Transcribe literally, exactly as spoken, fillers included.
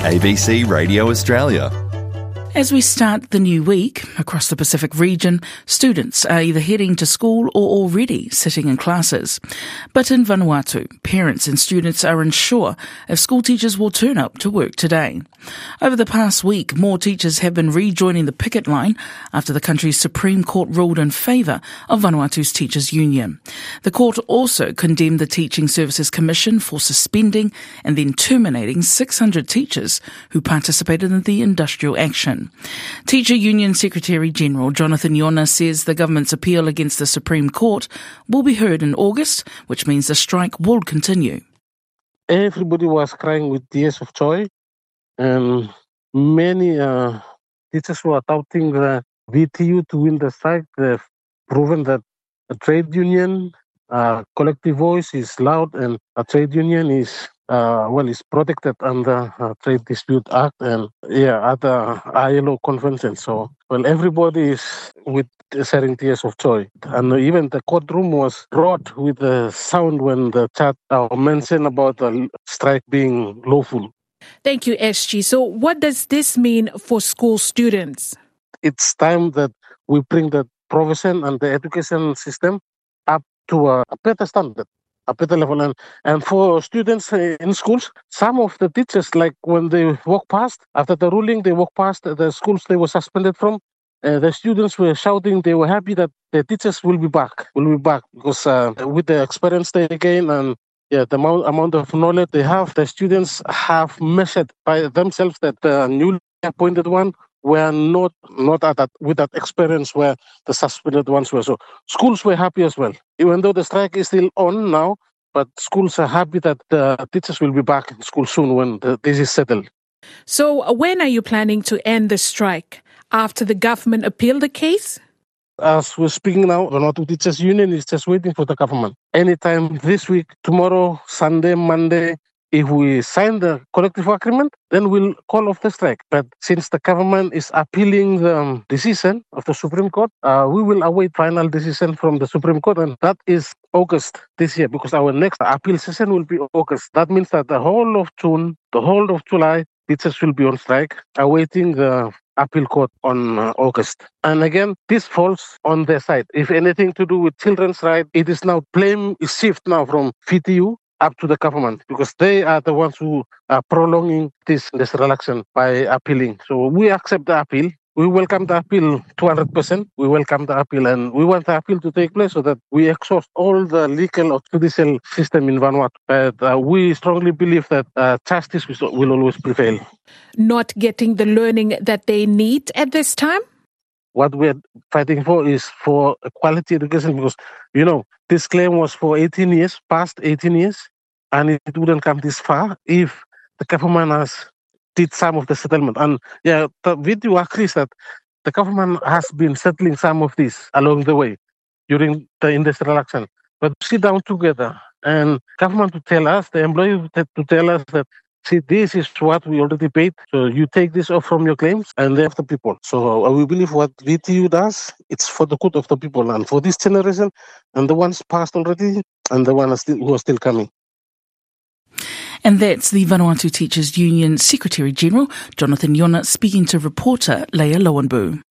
A B C Radio Australia. As we start the new week, across the Pacific region, students are either heading to school or already sitting in classes. But in Vanuatu, parents and students are unsure if school teachers will turn up to work today. Over the past week, more teachers have been rejoining the picket line after the country's Supreme Court ruled in favour of Vanuatu's Teachers Union. The court also condemned the Teaching Services Commission for suspending and then terminating six hundred teachers who participated in the industrial action. Teacher Union Secretary-General Jonathan Iona says the government's appeal against the Supreme Court will be heard in August, which means the strike will continue. Everybody was crying with tears of joy, and many uh, teachers were doubting the V T U to win the strike. They've proven that a trade union, uh, collective voice is loud, and a trade union is Uh, well, it's protected under uh, Trade Dispute Act and yeah, other I L O conventions. So, well, everybody is with sharing tears of joy, and even the courtroom was wrought with the sound when the chat uh, mentioned about the strike being lawful. Thank you, S G. So, what does this mean for school students? It's time that we bring the profession and the education system up to a, a better standard. A better level, and, and for students in schools, some of the teachers, like when they walk past, after the ruling, they walk past the schools they were suspended from, uh, the students were shouting, they were happy that the teachers will be back, will be back, because uh, with the experience they gain and yeah, the amount, amount of knowledge they have, the students have measured by themselves that the newly appointed one were not not at that with that experience where the suspended ones were. So schools were happy as well, even though the strike is still on now. But schools are happy that the teachers will be back in school soon when the, this is settled. So when are you planning to end the strike? After the government appealed the case? As we're speaking now, the Vanuatu Teachers Union is just waiting for the government. Anytime this week, tomorrow, Sunday, Monday, if we sign the collective agreement, then we'll call off the strike. But since the government is appealing the um, decision of the Supreme Court, uh, we will await final decision from the Supreme Court, and that is August this year, because our next appeal session will be August. That means that the whole of June, the whole of July, teachers will be on strike, awaiting the appeal court on uh, August. And again, this falls on their side. If anything to do with children's rights, it is now blame is shift now from V T U up to the government, because they are the ones who are prolonging this, this election by appealing. So we accept the appeal. We welcome the appeal two hundred percent. We welcome the appeal, and we want the appeal to take place so that we exhaust all the legal or judicial system in Vanuatu. But uh, we strongly believe that uh, justice will always prevail. Not getting the learning that they need at this time? What we're fighting for is for a quality education, because, you know, this claim was for eighteen years, past eighteen years, and it wouldn't come this far if the government has did some of the settlement. And yeah, the video agrees that the government has been settling some of this along the way during the industrial action. But sit down together and government to tell us, the employee to tell us that, see, this is what we already paid, so you take this off from your claims, and they have the people. So uh, we believe what V T U does, it's for the good of the people, and for this generation, and the ones passed already, and the ones still, who are still coming. And that's the Vanuatu Teachers Union Secretary-General Jonathan Iona speaking to reporter Leah Lowenbu.